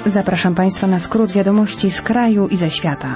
Zapraszam Państwa na skrót wiadomości z kraju i ze świata.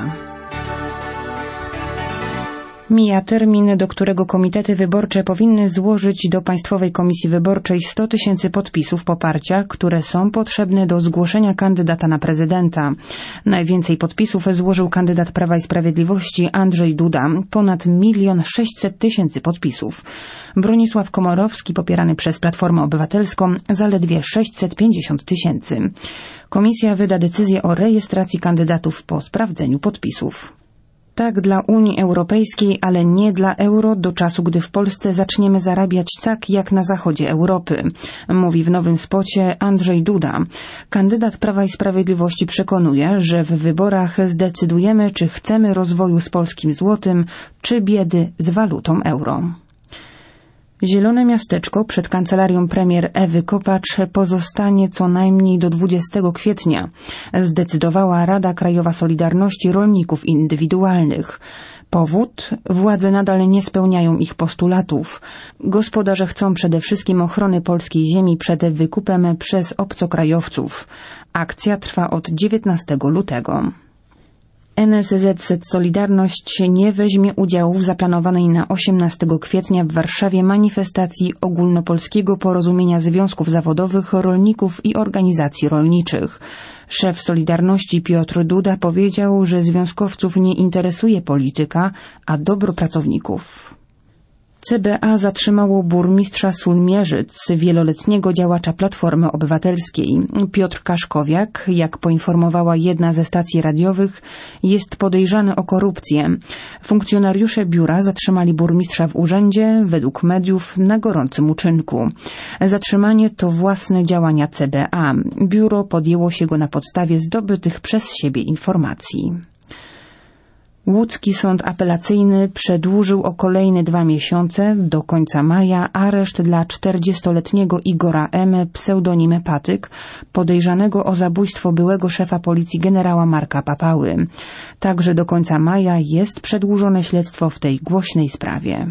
Mija termin, do którego komitety wyborcze powinny złożyć do Państwowej Komisji Wyborczej 100 000 podpisów poparcia, które są potrzebne do zgłoszenia kandydata na prezydenta. Najwięcej podpisów złożył kandydat Prawa i Sprawiedliwości Andrzej Duda, ponad 1 600 000 podpisów. Bronisław Komorowski, popierany przez Platformę Obywatelską, zaledwie 650 000. Komisja wyda decyzję o rejestracji kandydatów po sprawdzeniu podpisów. Tak dla Unii Europejskiej, ale nie dla euro do czasu, gdy w Polsce zaczniemy zarabiać tak jak na zachodzie Europy, mówi w nowym spocie Andrzej Duda. Kandydat Prawa i Sprawiedliwości przekonuje, że w wyborach zdecydujemy, czy chcemy rozwoju z polskim złotym, czy biedy z walutą euro. Zielone miasteczko przed kancelarią premier Ewy Kopacz pozostanie co najmniej do 20 kwietnia, zdecydowała Rada Krajowa Solidarności Rolników Indywidualnych. Powód? Władze nadal nie spełniają ich postulatów. Gospodarze chcą przede wszystkim ochrony polskiej ziemi przed wykupem przez obcokrajowców. Akcja trwa od 19 lutego. NSZZ Solidarność nie weźmie udziału w zaplanowanej na 18 kwietnia w Warszawie manifestacji Ogólnopolskiego Porozumienia Związków Zawodowych Rolników i Organizacji Rolniczych. Szef Solidarności Piotr Duda powiedział, że związkowców nie interesuje polityka, a dobro pracowników. CBA zatrzymało burmistrza Sulmierzyc, wieloletniego działacza Platformy Obywatelskiej. Piotr Kaszkowiak, jak poinformowała jedna ze stacji radiowych, jest podejrzany o korupcję. Funkcjonariusze biura zatrzymali burmistrza w urzędzie, według mediów, na gorącym uczynku. Zatrzymanie to własne działania CBA. Biuro podjęło się go na podstawie zdobytych przez siebie informacji. Łódzki Sąd Apelacyjny przedłużył o kolejne 2 miesiące, do końca maja, areszt dla 40-letniego Igora M., pseudonim Patyk, podejrzanego o zabójstwo byłego szefa policji generała Marka Papały. Także do końca maja jest przedłużone śledztwo w tej głośnej sprawie.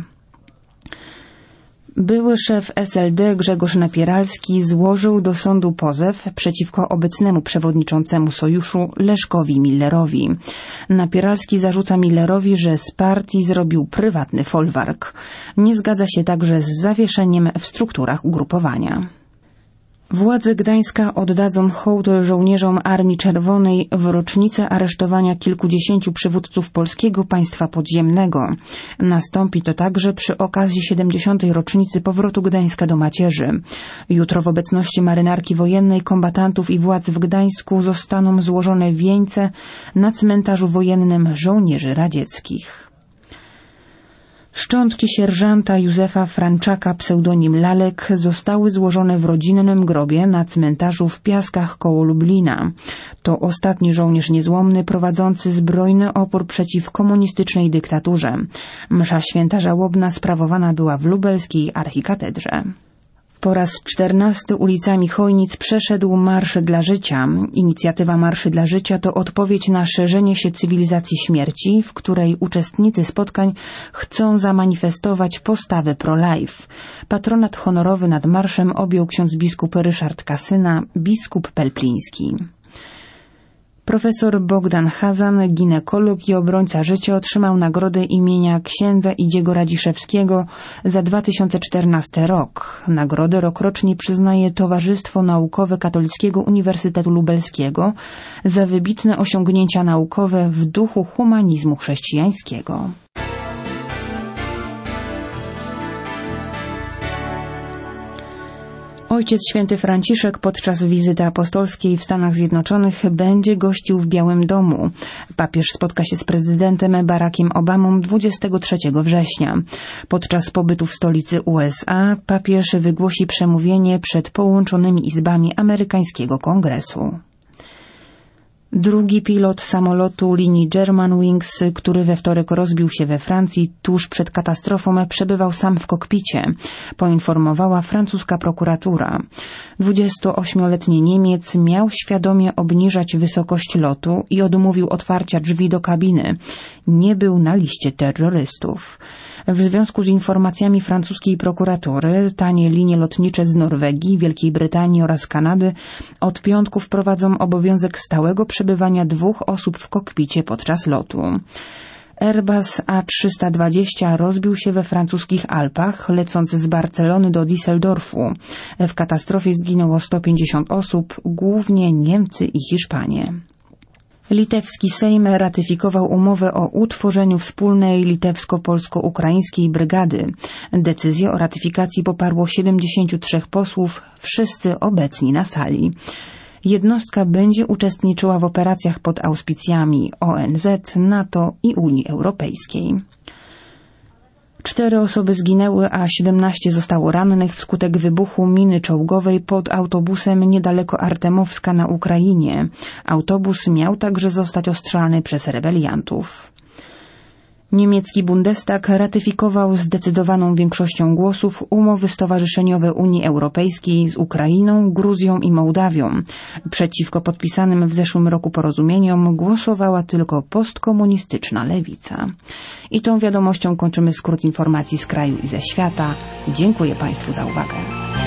Były szef SLD Grzegorz Napieralski złożył do sądu pozew przeciwko obecnemu przewodniczącemu sojuszu Leszkowi Millerowi. Napieralski zarzuca Millerowi, że z partii zrobił prywatny folwark. Nie zgadza się także z zawieszeniem w strukturach ugrupowania. Władze Gdańska oddadzą hołd żołnierzom Armii Czerwonej w rocznicę aresztowania kilkudziesięciu przywódców Polskiego Państwa Podziemnego. Nastąpi to także przy okazji 70. rocznicy powrotu Gdańska do macierzy. Jutro w obecności marynarki wojennej, kombatantów i władz w Gdańsku zostaną złożone wieńce na cmentarzu wojennym żołnierzy radzieckich. Szczątki sierżanta Józefa Franczaka, pseudonim Lalek, zostały złożone w rodzinnym grobie na cmentarzu w Piaskach koło Lublina. To ostatni żołnierz niezłomny prowadzący zbrojny opór przeciw komunistycznej dyktaturze. Msza święta żałobna sprawowana była w lubelskiej archikatedrze. Po raz 14 ulicami Chojnic przeszedł Marsz dla Życia. Inicjatywa Marszy dla Życia to odpowiedź na szerzenie się cywilizacji śmierci, w której uczestnicy spotkań chcą zamanifestować postawę pro-life. Patronat honorowy nad marszem objął ksiądz biskup Ryszard Kasyna, biskup pelpliński. Profesor Bogdan Hazan, ginekolog i obrońca życia, otrzymał nagrodę imienia księdza Idziego Radziszewskiego za 2014 rok. Nagrodę rokrocznie przyznaje Towarzystwo Naukowe Katolickiego Uniwersytetu Lubelskiego za wybitne osiągnięcia naukowe w duchu humanizmu chrześcijańskiego. Ojciec Święty Franciszek podczas wizyty apostolskiej w Stanach Zjednoczonych będzie gościł w Białym Domu. Papież spotka się z prezydentem Barackiem Obamą 23 września. Podczas pobytu w stolicy USA papież wygłosi przemówienie przed połączonymi izbami amerykańskiego kongresu. Drugi pilot samolotu linii Germanwings, który we wtorek rozbił się we Francji tuż przed katastrofą, przebywał sam w kokpicie, poinformowała francuska prokuratura. 28-letni Niemiec miał świadomie obniżać wysokość lotu i odmówił otwarcia drzwi do kabiny. Nie był na liście terrorystów. W związku z informacjami francuskiej prokuratury, tanie linie lotnicze z Norwegii, Wielkiej Brytanii oraz Kanady od piątku wprowadzą obowiązek stałego przebywania 2 osób w kokpicie podczas lotu. Airbus A320 rozbił się we francuskich Alpach, lecąc z Barcelony do Düsseldorfu. W katastrofie zginęło 150 osób, głównie Niemcy i Hiszpanie. Litewski Sejm ratyfikował umowę o utworzeniu wspólnej litewsko-polsko-ukraińskiej brygady. Decyzję o ratyfikacji poparło 73 posłów, wszyscy obecni na sali. Jednostka będzie uczestniczyła w operacjach pod auspicjami ONZ, NATO i Unii Europejskiej. 4 osoby zginęły, a 17 zostało rannych wskutek wybuchu miny czołgowej pod autobusem niedaleko Artemowska na Ukrainie. Autobus miał także zostać ostrzelany przez rebeliantów. Niemiecki Bundestag ratyfikował zdecydowaną większością głosów umowy stowarzyszeniowe Unii Europejskiej z Ukrainą, Gruzją i Mołdawią. Przeciwko podpisanym w zeszłym roku porozumieniom głosowała tylko postkomunistyczna lewica. I tą wiadomością kończymy skrót informacji z kraju i ze świata. Dziękuję Państwu za uwagę.